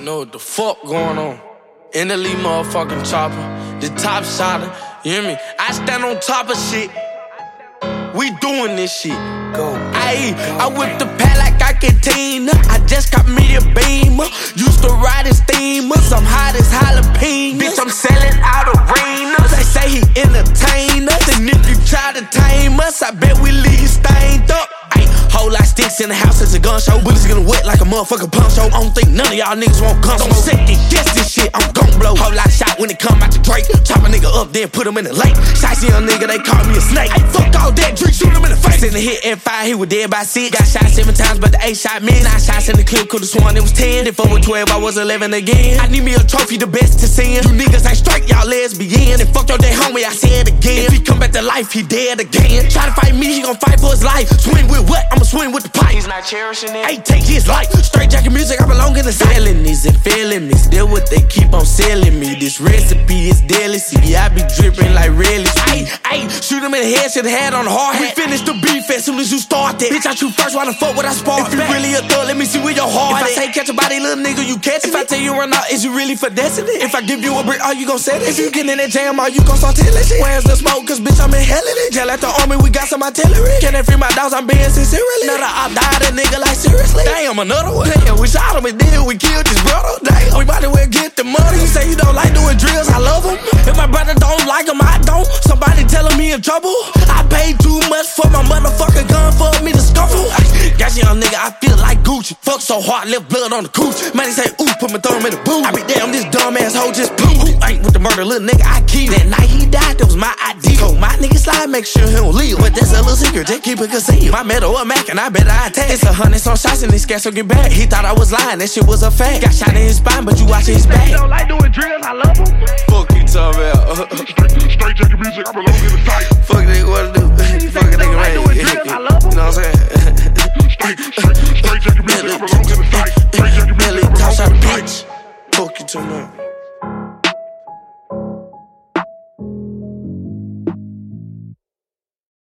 know what the fuck going on. In the lead motherfucking chopper, the top shotter, you hear me? I stand on top of shit. We doing this shit. Go. Ayy, I whip the pad like I can Tina. I just got me a Beamer. Used to ride in steamers. I'm hot as jalapeno. Bitch, I'm selling out arenas. They say he entertain us. And if you try to tame us, I bet we leave stained up. Ayy, whole lot sticks in the house, it's a gun show. Bullets getting wet like a motherfucking punch show. I don't think none of y'all niggas won't come. Don't second guess this shit, I'm gon' blow. Whole lot shot when it come out the Drake. Chop a nigga up, then put him in the lake. Shicey young nigga, they call me a snake. Ayy, fuck all that, drink, shoot him in the face. In the hit F5, he was dead by 6. Got shot 7 times, but the 8 shot missed. 9 shots in the clip, could've sworn it was 10. Then 4 with 12, I was 11 again. I need me a trophy, the best to send. You niggas ain't straight, y'all lesbian. And fuck your day homie, I said again. If he come back to life, he dead again. Try to fight me, he gon' fight for his life. Swing with what? I'ma swing with the pipe. He's not cherishing it. Hey, take his life. Straight jacket music, I belong in the felonies and felonies. They're what they keep on selling me. This recipe is deadly. See, I be dripping like relish. Ayy, shoot him in the head, should've had on the hard hat. We finish the beef as soon as you start that. Bitch, I shoot first, why the fuck would I spark? If you really a thug, let me see where your heart is. If I say catch a body, little nigga, you catch it. If I tell you run out, is you really for destiny? If I give you a brick, are you gon' set it? If you get in that jam, are you gon' start telling shit? Where's the smoke? Cause bitch, I'm in hell in it. Jail at the army, we got some artillery. Can they free my dogs? I'm being sincerely. Another I died, a nigga like seriously. Damn, another one. Damn, we shot him and then we killed his brother. Damn, we bout to well get the money. You say you don't like doing drills, I love him. If my brother don't like him, I don't. Somebody telling me in trouble. I paid too much for my motherfucking gun for me to scuffle. Got you young nigga, I feel like Gucci. Fuck so hard, left blood on the cooch. Man, they say, ooh, put my thumb in the boot. I be damn, this dumb ass hoe just poo. Ain't with the murder, little nigga, I keep. That night he died, that was my idea. Told my nigga slide, make sure he don't leave. But that's a little secret, just keep it concealed. My metal a Mac and I bet I attack. It's 100 some shots and he scared so get back. He thought I was lying, that shit was a fact. Got shot in his spine, but you watching his back. You don't like doing drills, I love him. Fuck you talking about. Straight jacket music, I belong in the fight. Fuck a nigga, what to do? Fuck a nigga, right? I love him. You know what I'm saying? Straight jacket music, I belong in the fight. Straight jacket music, I belong in the fight. Fuck you too much.